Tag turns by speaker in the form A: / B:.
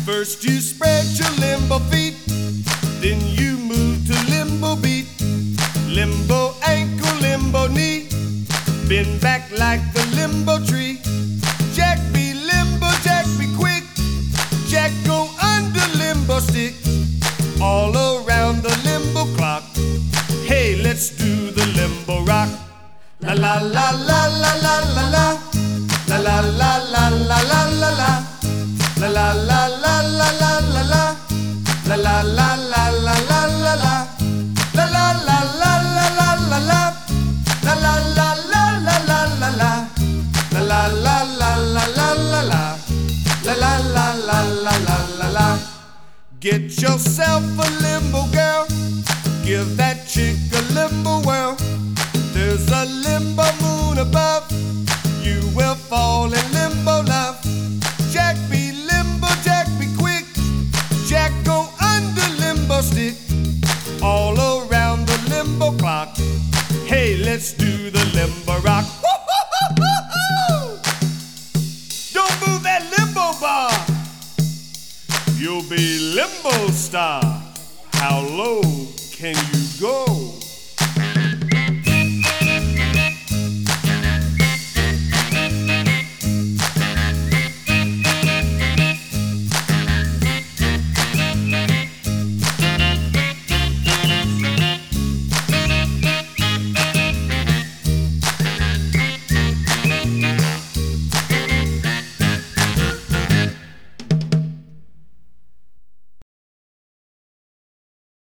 A: First you spread your limbo feet, then you move to limbo beat. Limbo ankle, limbo knee, bend back like the limbo tree. Jack be limbo, Jack be quick. Jack go under limbo stick, all around the limbo clock. Hey, let's do the limbo rock. La la la la la la la la. La la la la la la la la. La la la la la la la la. La la la la la la la la. La la la la la la la la. La la la la la la la la. La la la la la la la la. La la la la la la la la. Get yourself a limbo girl, give that chick a limbo whirl. There's a limbo moon above, you will fall in limbo love. Jack be limbo, Jack be quick. Jack go under limbo stick, all around the limbo clock. Hey, let's do the limbo rock. Don't move that limbo bar, you'll be limbo star. How low can you